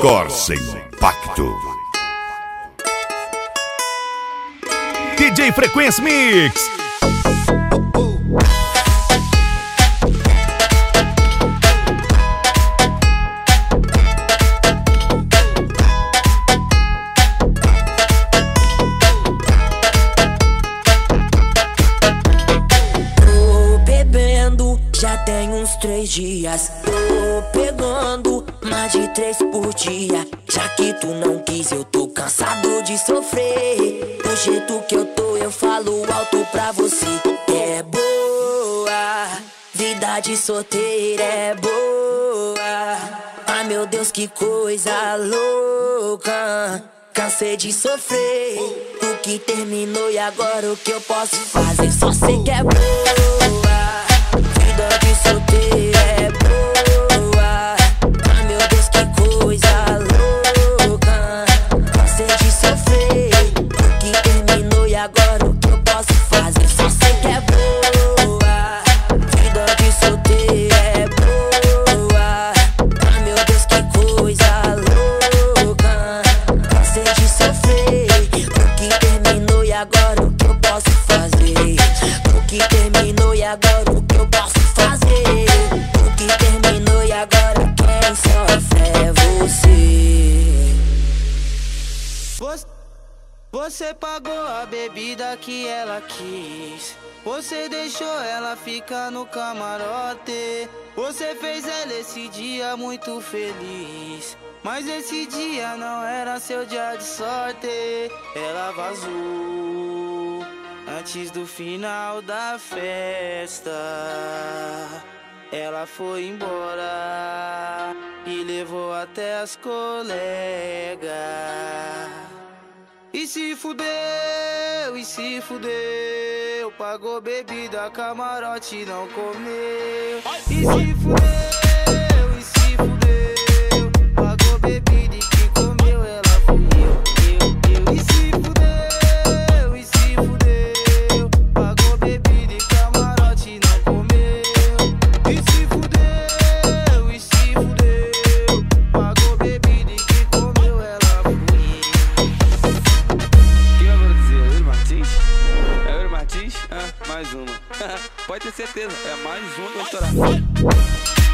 Corsa Impacto. DJ Frequência Mix. Já tem uns 3 dias, tô pegando mais de 3 por dia. Já que tu não quis, eu tô cansado de sofrer. Do jeito que eu tô, eu falo alto pra você. É boa, vida de solteira é boa. Ai meu Deus, que coisa louca. Cansei de sofrer, tu que terminou e agora o que eu posso fazer? Só sei que é boa. Vida de solteira é boa. Ai meu Deus, que coisa louca. Cansei de sofrer, o que terminou e agora o que eu posso fazer? Só sei que é boa. Vida de solteira é boa. Ai meu Deus, que coisa louca. Cansei de sofrer, o que terminou e agora o que eu posso fazer? O que terminou e agora o que eu posso fazer? O que terminou e agora quem sofre é você. Você pagou a bebida que ela quis. Você deixou ela ficar no camarote. Você fez ela esse dia muito feliz. Mas esse dia não era seu dia de sorte. Ela vazou antes do final da festa. Ela foi embora e levou até as colegas. E se fudeu, pagou bebida, camarote não comeu. E se fudeu, pagou bebida e quem comeu ela fui eu. E se fudeu, pagou bebida e camarote não comeu. E se fudeu, pagou bebida e quem comeu ela fui eu. Quem vai produzir? É o Yuri Martins? É o Yuri Martins? Ah, mais uma. Pode ter certeza, é mais uma que eu vou estourar.